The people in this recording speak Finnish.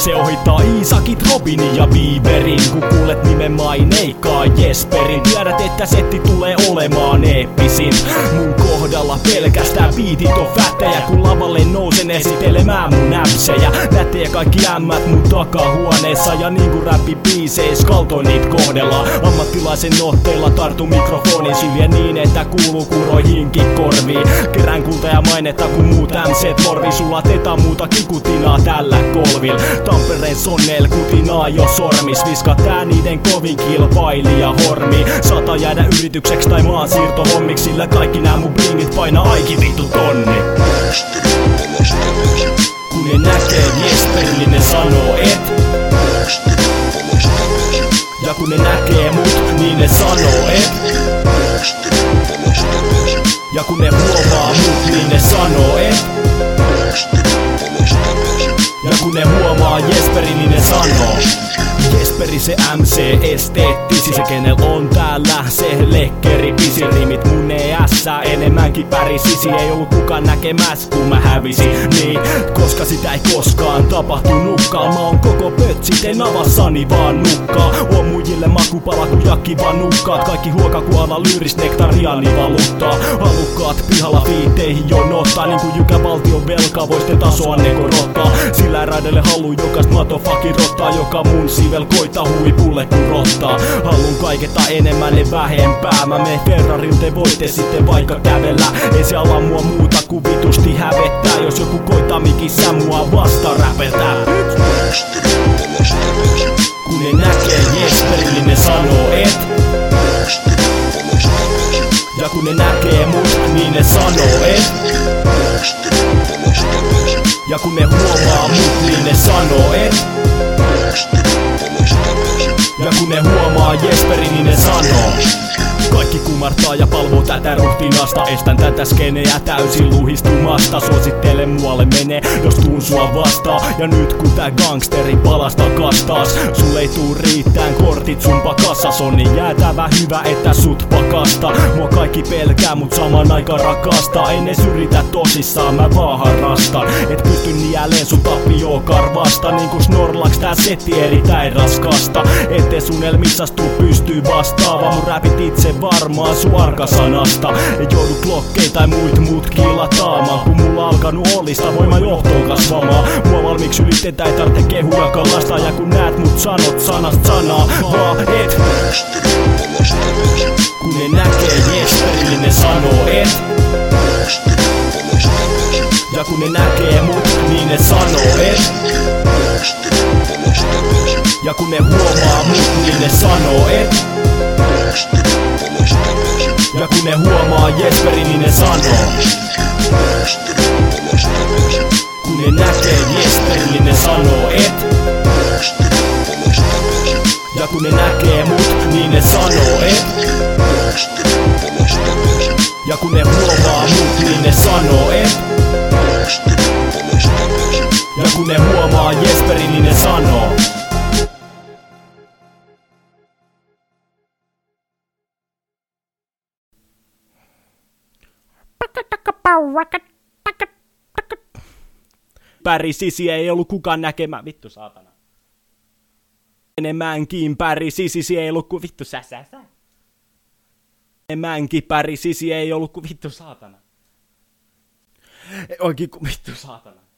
Se ohittaa Iisakit, Robinin ja Bieberin. Kun kuulet nimen maineikkaa Jesperin, tiedät että setti tulee olemaan eeppisin. Mun kohdalla pelkästään biitit on fättejä, kun lavalle nousen esittelemään mun näpsejä. Nättejä kaikki ämmät mun takahuoneessa, ja niinku räppibiiseis kaltoin niit kohdellaan. Ammattilaisen otteella tartun mikrofonin sylje niin, että kuuluu kuroihinkin korviin. Kerään kulta ja mainetta kun muut MC morvi, sulla teta muuta kikutinaa tällä kolvil. Tampereen sonneel kutinaa jo sormis, viska tää niiden kovin kilpailija hormi. Saata jäädä yritykseksi tai maansiirtohommiksi, sillä kaikki nää mun blingit painaa aikin vittu tonni. Kun ne näkee Jesperin, niin ne sanoo et. Ja kun ne näkee mut, niin ne sanoo et. Ja kun ne huomaa mut, niin ne sanoo et. Ja kun ne huomaa Jesperin, niin ne sanoo Jesperi se MC esteettisi, se kenel on täällä se lekkeri pisi. Rimit mun ässää enemmänkin pärisisi, ei ollut kukaan näkemäs kun mä hävisin. Niin, koska sitä ei koskaan tapahtunutkaan, mä oon koko pötsit, en avassani vaan nukkaa. Oon muijille makupala kun jakki vaan nukkaat, kaikki huokakuala lyyrist nektariani valuttaa. Halukkaat pihalla fiitteihin jonottaa, niin kuin jykä valtion velkaa vois te tasoa ne korottaa. Sillä raidelle halu jokast motherfucking rottaa, joka mun sivel koita huipulle kun rottaa. Haluun kaiketta enemmän ja vähempää, mä menen Ferrarin, te voitte sitten vaikka kävellä. Ei se ala mua muuta kuin vitusti hävettää, jos joku koittaa mikissä mua vasta räpeltää. Kun ne näkee Jesperin, niin ne sanoo et. Ja kun ne näkee mut, niin ne sanoo et. Ja kun ne huomaa mut, niin ne sanoo et. Ja kun ne huomaa Jesperin, niin ne sanoo kaikki kumartaa ja palvoo tätä ruhtinasta. Estän tätä skeneä täysin luhistumasta. Suosittelen muualle mene, jos tuun sua vastaan. Ja nyt kun tää gangsteri palasta kastaas, sul ei tuu riittään kortit sun pakassas. On niin jäätävä hyvä, että sut pakasta. Mua kaikki pelkää, mut saman aikaan rakastaa. En ees yritä tosissaan, mä vaan harrastan. Et pysty nieleen sun tappio karvasta. Niin kun Snorlax tää setti erittäin raskasta. Ette sun elmissas tuu pystyy vastaava. Mun räpit itse varmaan suarkasanasta. Ei joudu klokkeita tai muut kiilataamaan. Kun mulla alkanut olista voima johtoon kasvamaan. Mua valmiiksi ylitetään, ei tarvitse kehuja kalastaa. Ja kun näet mut sanot sanasta sanaa vaan et. Kun ne näkee Jesperin, niin ne sanoo et. Ja kun ne näkee mut, niin ne sanoo et. Ja kun ne huomaa mut, niin ne sanoo et. Ja kun ne huomaa Jesperin, niin ne sanoo. Kun ne näkee Jesperin, niin ne sanoo et. Ja kun ne näkee mut, niin ne sanoo et. Ja kun ne huomaa mut, niin ne sanoo et. Ja kun ne huomaa Jesperin, niin ne sanoo. Pärisisi ei ollut kukaan näkemään. Vittu saatana. Enemmänkin pärisisi ei ollut kuin vittu sä. Enemmänkin pärisisi ei ollut kuin vittu saatana. Oikein kuin vittu saatana.